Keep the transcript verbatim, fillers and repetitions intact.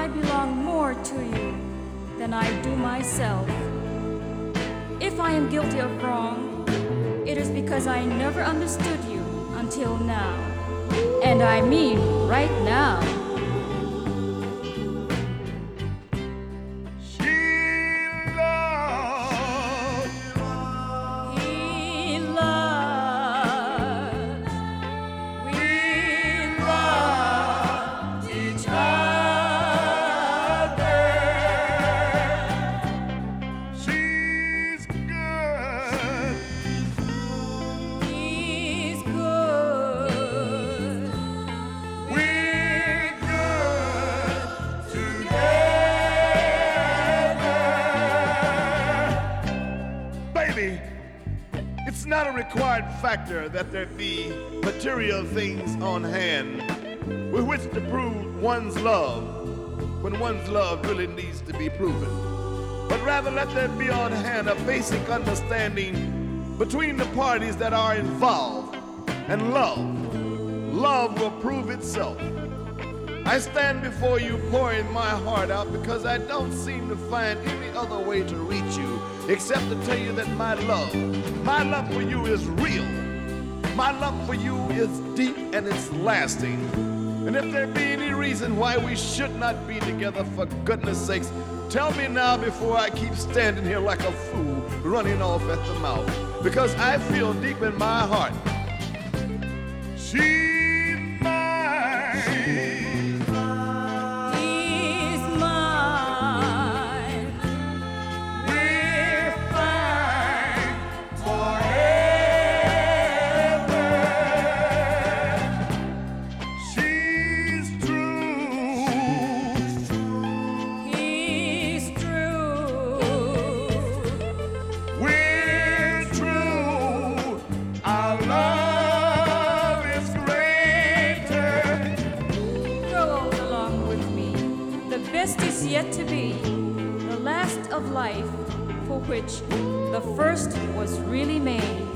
I belong more to you than I do myself. If I am guilty of wrong, it is because I never understood you until now. And I mean right now. It's not a required factor that there be material things on hand with which to prove one's love when one's love really needs to be proven. But rather let there be on hand a basic understanding between the parties that are involved, and love, love will prove itself. I stand before you pouring my heart out because I don't seem to find any other way to reach you except to tell you that my love, my love for you is real. My love for you is deep and it's lasting. And if there be any reason why we should not be together, for goodness sakes, tell me now before I keep standing here like a fool running off at the mouth. Because I feel deep in my heart, she's mine. The best is yet to be, the last of life for which the first was really made.